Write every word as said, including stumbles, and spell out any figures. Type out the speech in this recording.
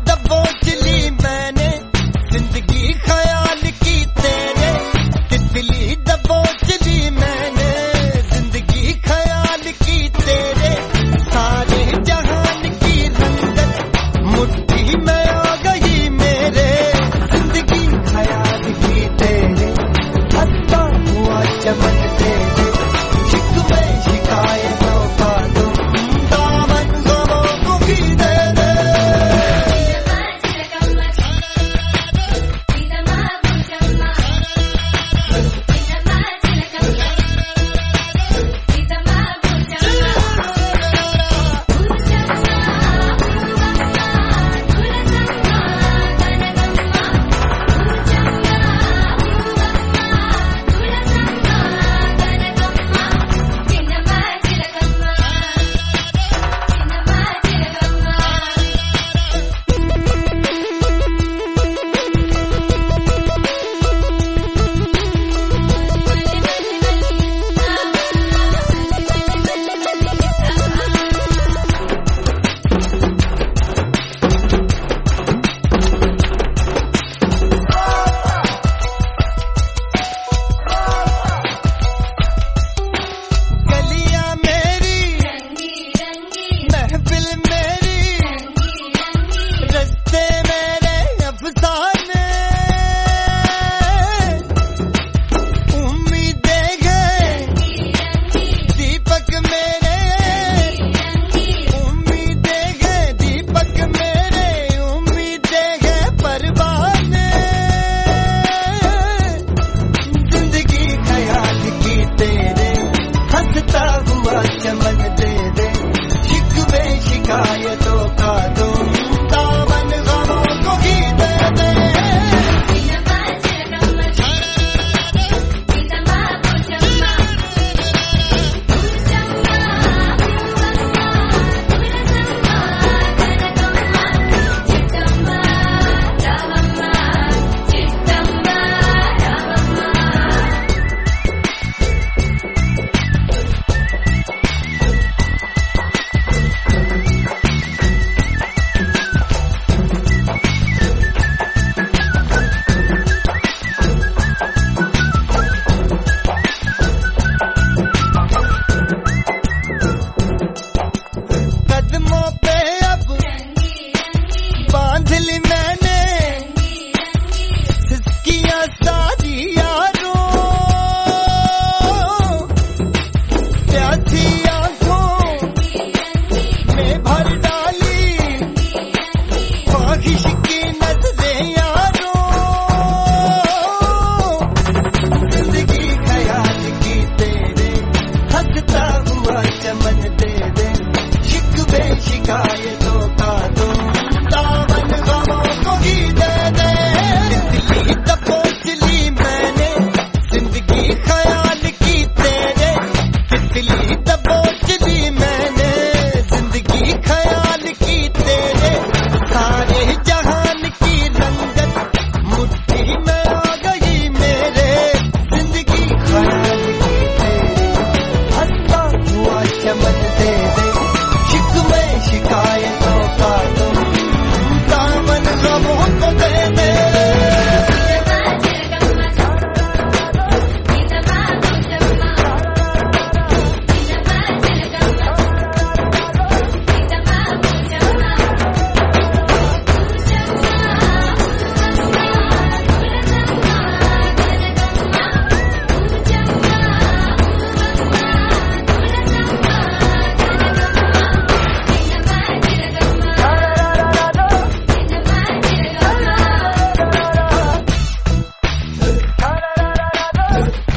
दबोच ली मैंने जिंदगी ख्याल की तेरे, तितली दबोच ली मैंने जिंदगी ख्याल की तेरे, सारे जहान की रंगत मुट्ठी में आ गई मेरे, जिंदगी ख्याल की तेरे, हंसता हुआ चमन तेरे, शिकवे शिकायतों का तुम दामन गमों को भी दे दे। चमन दे दे, शिकवे शिकायतों का तुम दामन गमों को भी दे दे। कदमों पे अब बांध ली मैंने सिसकियां सारी यारों, प्यासी आंखों में भर डाली ख्वाहिश की नजरें यारों, जिंदगी ख्याल की तेरे, हंसता हुआ चमन दे दे, शिकवे शिकायतों का तुम दामन गमों को ही दे दे। तितली दबोच ली मैंने जिंदगी ख्याल की तेरे, तितली दबोच ली मैंने जिंदगी ख्याल की तेरे, सारे जहान की रंगत मुट्ठी में आ गई मेरे, जिंदगी ख्याल की तेरे, हंसता हुआ चमन दे दे, शिकवे शिकायतों का तुम दामन गमों को दे दे। Hey!